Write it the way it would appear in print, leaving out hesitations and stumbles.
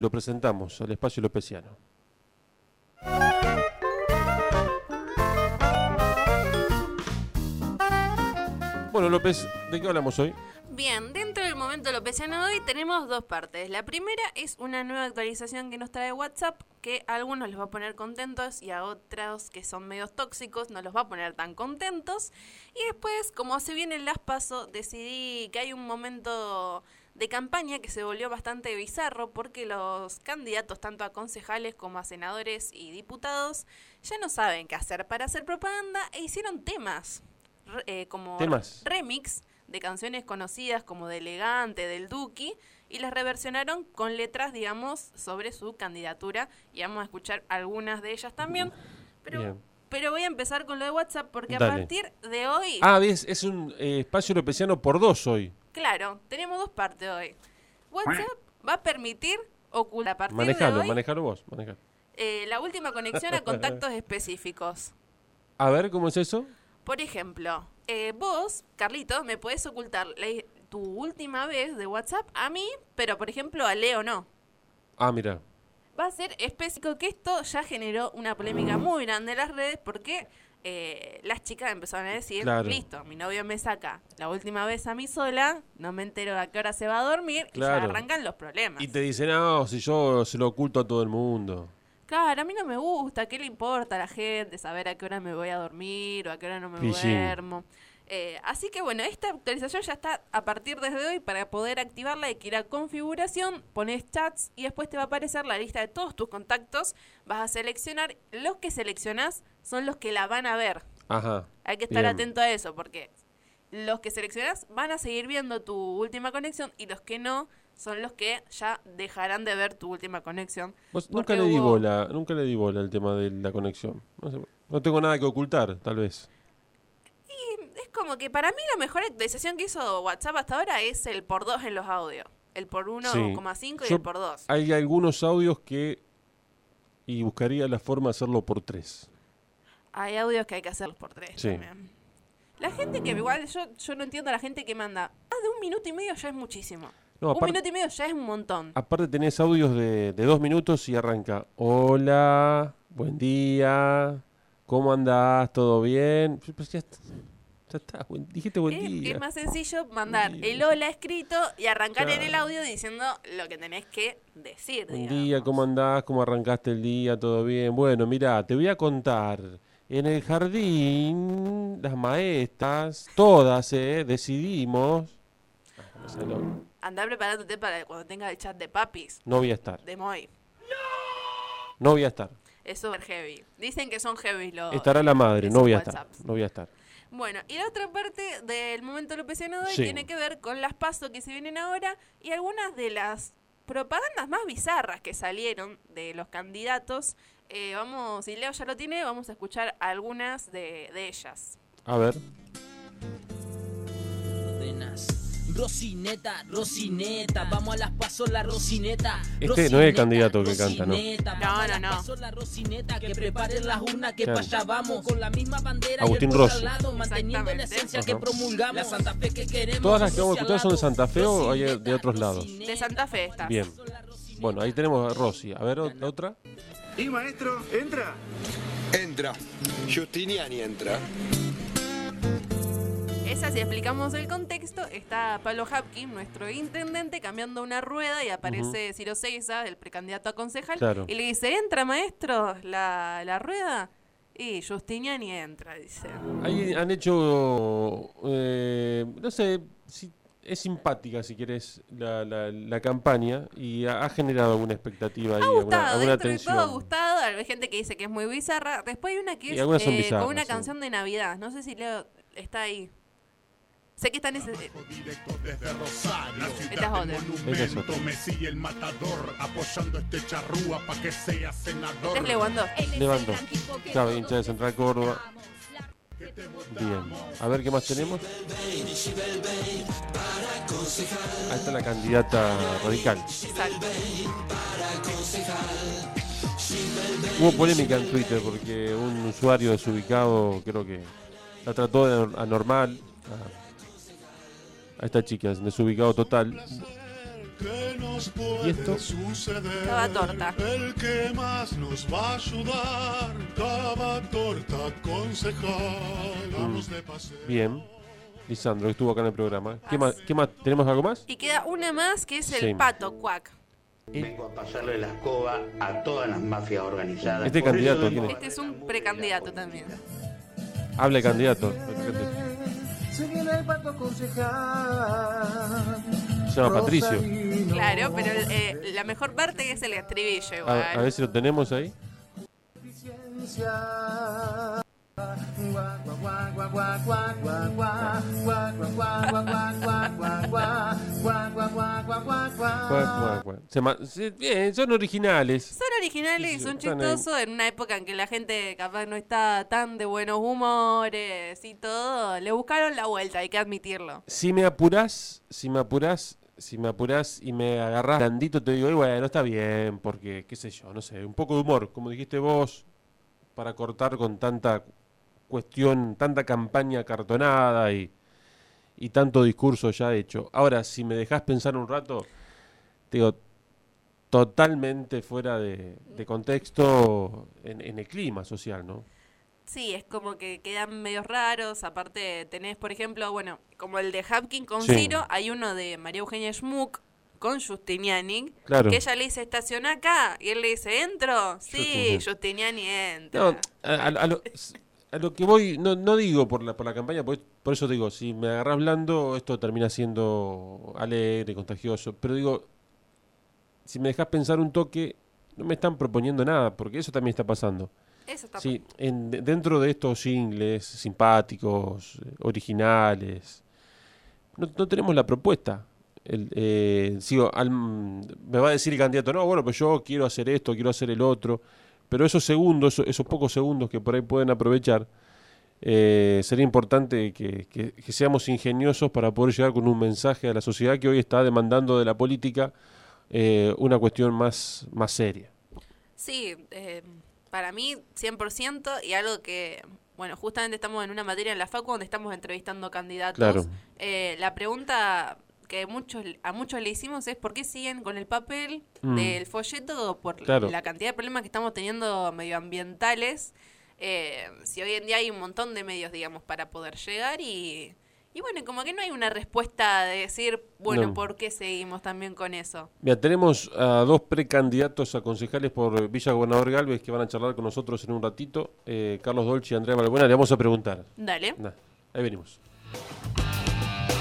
Lo presentamos al espacio lopeciano. Bueno, López, ¿de qué hablamos hoy? Bien, dentro del momento lopeciano de hoy tenemos dos partes. La primera es una nueva actualización que nos trae WhatsApp, que a algunos los va a poner contentos y a otros que son medios tóxicos no los va a poner tan contentos. Y después, como se vienen las PASO, decidí que hay un momento de campaña que se volvió bastante bizarro porque los candidatos, tanto a concejales como a senadores y diputados, ya no saben qué hacer para hacer propaganda e hicieron temas. Como remix de canciones conocidas como de Elegante, del Duki, y las reversionaron con letras, digamos, sobre su candidatura, y vamos a escuchar algunas de ellas también, pero voy a empezar con lo de WhatsApp porque Dale. a partir de hoy... Es un espacio lopeciano por dos hoy. Claro, tenemos dos partes hoy. WhatsApp va a permitir ocultar a partir de hoy... Manejalo vos. La última conexión a contactos específicos. A ver, ¿cómo es eso? Por ejemplo, vos, Carlitos, me podés ocultar tu última vez de WhatsApp a mí, pero por ejemplo a Leo no. Ah, mira. Va a ser específico que esto ya generó una polémica muy grande en las redes porque las chicas empezaron a decir, listo, mi novio me saca la última vez a mí sola, no me entero a qué hora se va a dormir y ya arrancan los problemas. Y te dicen, no, si yo se lo oculto a todo el mundo. Claro, a mí no me gusta, ¿qué le importa a la gente saber a qué hora me voy a dormir o a qué hora no me duermo? Así que bueno, esta actualización ya está a partir desde hoy. Para poder activarla hay que ir a configuración, pones chats y después te va a aparecer la lista de todos tus contactos. Vas a seleccionar, los que seleccionás son los que la van a ver. Ajá. Hay que estar atento a eso porque los que seleccionás van a seguir viendo tu última conexión y los que no son los que ya dejarán de ver tu última conexión. Nunca le di bola al tema de la conexión. No tengo nada que ocultar, tal vez. Y es como que para mí la mejor actualización que hizo WhatsApp hasta ahora es el por 2 en los audios. El por 1,5 y el por 2. Hay algunos audios y buscaría la forma de hacerlo por 3. Hay audios que hay que hacerlos por 3 también. La gente que igual, yo no entiendo a la gente que manda más de 1 minuto y medio ya es muchísimo. No, 1 minuto y medio ya es un montón. Aparte tenés audios de 2 minutos y arranca. Hola, buen día, ¿cómo andás? ¿Todo bien? Pues ya está, dijiste buen día. Es más sencillo mandar el hola escrito y arrancar en el audio diciendo lo que tenés que decir. Buen día, ¿cómo andás? ¿Cómo arrancaste el día? ¿Todo bien? Bueno, mirá, te voy a contar. En el jardín, las maestras, todas, decidimos... Andá preparándote para cuando tengas el chat de papis. No voy a estar. De Moy. No voy a estar. Es súper heavy. Dicen que son heavy los... Estará la madre, no voy a estar. No voy a estar. Bueno, y la otra parte del momento lopeciano de hoy tiene que ver con las PASO que se vienen ahora y algunas de las propagandas más bizarras que salieron de los candidatos. Si Leo ya lo tiene, vamos a escuchar algunas de ellas. A ver. Rocineta, vamos a las PASO la Rocineta. Este no es el candidato que canta, ¿no? No. La Rocineta, que preparen las urnas, que para allá vamos con la misma bandera Agustín y el Rossi. al lado, manteniendo la esencia que promulgamos. La Santa Fe que queremos. ¿Todas las que vamos a escuchar son de Santa Fe o hay de otros lados? De Santa Fe está. Bien. Bueno, ahí tenemos a Rossi. A ver, otra. ¿Y maestro? ¿Entra? Entra. Justiniani entra. Esa, si explicamos el contexto, está Pablo Hapkin, nuestro intendente, cambiando una rueda y aparece Ciro Seiza, el precandidato a concejal, y le dice, ¿entra, maestro, la rueda? Y Justiniani entra, dice. Ahí han hecho, no sé, si es simpática, si querés, la campaña y ha generado alguna expectativa ahí, alguna tensión. Ha gustado, hay gente que dice que es muy bizarra. Después hay una que es bizarras, con una canción de Navidad. No sé si Leo está ahí. Sé que está en ese... Directo desde Rosario. Esta es otra. Messi el matador apoyando este charrúa para que sea senador. Este es Lewandowski. Claro, hincha de Central Córdoba. Bien. A ver qué más tenemos. Ahí está la candidata radical. Exacto. Hubo polémica en Twitter porque un usuario desubicado creo que la trató de anormal a esta chica, desubicado total. ¿Y esto? Cava torta. El que más nos va a ayudar, Cava torta concejal. Vamos de paseo. Bien. Lisandro, que estuvo acá en el programa. ¿Qué más? ¿Tenemos algo más? Y queda una más que es Sí. el pato, cuac. Vengo a pasarle la escoba a todas las mafias organizadas. Este Por candidato, eso ¿quién vengo es? Este es un precandidato también. Habla el candidato. Se viene el pato concejal. Se llama Patricio. Claro, pero la mejor parte es el estribillo igual. A ver si lo tenemos ahí. Bien, son originales. Son originales y Sí, son están ahí. chistosos en una época en que la gente capaz no está tan de buenos humores y todo. Le buscaron la vuelta, hay que admitirlo. Si me apurás y me agarrás blandito, te digo, bueno, está bien, porque, qué sé yo, no sé, un poco de humor, como dijiste vos, para cortar con tanta cuestión, tanta campaña cartonada y tanto discurso ya hecho. Ahora, si me dejás pensar un rato, te digo, totalmente fuera de contexto en el clima social, ¿no? Sí, es como que quedan medios raros. Aparte tenés, por ejemplo, bueno, como el de Hapkin con Sí. Ciro, hay uno de María Eugenia Schmuck con Justiniani, Claro. que ella le dice, estaciona acá, y él le dice, ¿entro? Sí, Justiniani. Justiniani entra. No, a lo que voy, no digo por la campaña, por eso digo, si me agarrás blando, esto termina siendo alegre, contagioso, pero digo, si me dejás pensar un toque, no me están proponiendo nada, porque eso también está pasando. Eso está Sí, dentro de estos singles simpáticos, originales, no tenemos la propuesta. Me va a decir el candidato, no, bueno, pues yo quiero hacer esto, quiero hacer el otro, pero esos segundos, esos pocos segundos que por ahí pueden aprovechar, sería importante que seamos ingeniosos para poder llegar con un mensaje a la sociedad que hoy está demandando de la política una cuestión más seria. Sí, para mí 100% y algo que, bueno, justamente estamos en una materia en la Facu donde estamos entrevistando candidatos. Claro. La pregunta que a muchos le hicimos es ¿por qué siguen con el papel del folleto por Claro. la cantidad de problemas que estamos teniendo medioambientales? Si hoy en día hay un montón de medios, digamos, para poder llegar y bueno, como que no hay una respuesta de decir, bueno, No. ¿por qué seguimos también con eso? Mira, tenemos a dos precandidatos a concejales por Villa Gobernador Galvez que van a charlar con nosotros en un ratito. Carlos Dolci y Andrea Balbuena, le vamos a preguntar. Dale. Ahí venimos.